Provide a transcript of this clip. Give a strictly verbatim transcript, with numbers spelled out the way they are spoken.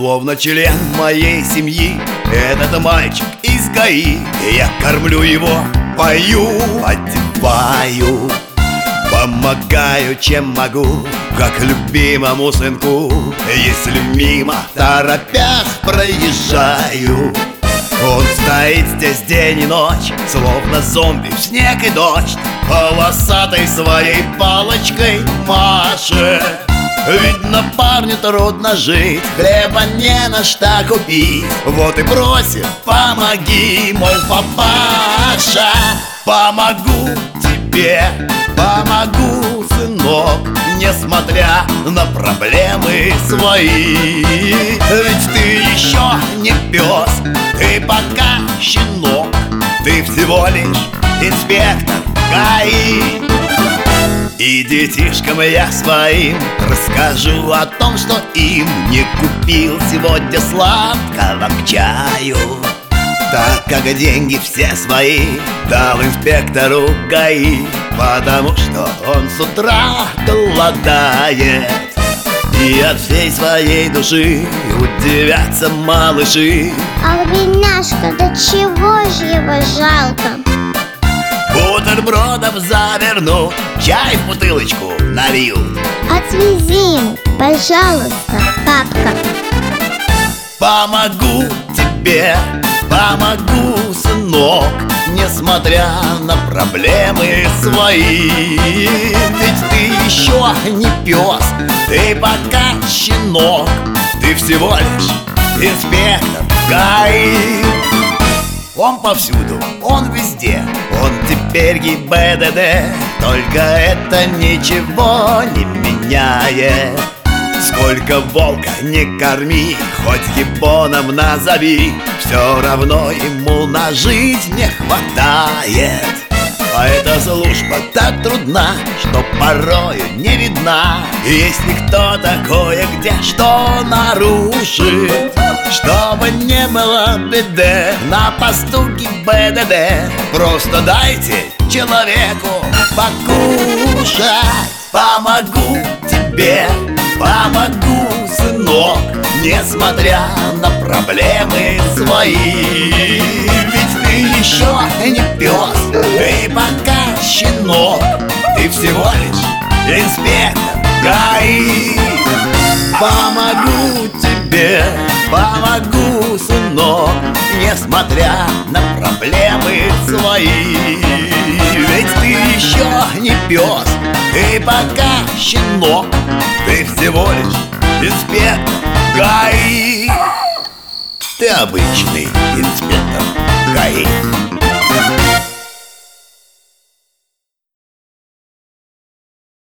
словно член моей семьи. Этот мальчик из ГАИ, я кормлю его, пою, одеваю, помогаю, чем могу, как любимому сынку. Если мимо, торопясь, проезжаю, он стоит здесь день и ночь, словно зомби в снег и дождь, полосатой своей палочкой машет. Видно, парню трудно жить, хлеба не на что купить, вот и просит: помоги, мой папаша. Помогу тебе, помогу, сынок, несмотря на проблемы свои. Ведь ты еще не пес, ты пока щенок, ты всего лишь инспектор ГАИ. И детишкам я своим расскажу о том, что им не купил сегодня сладкого к чаю, так как деньги все свои дал инспектору ГАИ, потому что он с утра голодает. И от всей своей души удивятся малыши: ах, бедняжка, да чего же его жалко? Бутербродов завернут, чай в бутылочку нальют. Отвези ему, пожалуйста, папка. Помогу тебе, помогу, сынок, несмотря на проблемы свои. Ведь ты еще не пес, ты пока щенок, ты всего лишь инспектор ГАИ. Он повсюду, он везде, он теперь ГИБДД, только это ничего не меняет. Сколько волка не корми, хоть гибоном назови, все равно ему на жизнь не хватает. А эта служба так трудна, что порою не видна. И если кто-то кое-где что нарушит, чтобы не было беды на посту ГИБДД, просто дайте человеку покушать. Помогу тебе, помогу, сынок, несмотря на проблемы свои. Ведь ты еще не пес, ты пока щенок, ты всего лишь инспектор ГАИ. Помогу тебе, помогу, сынок, несмотря на проблемы свои. Ведь ты еще не пес, ты пока щенок, ты всего лишь инспектор ГАИ. Ты обычный инспектор ГАИ.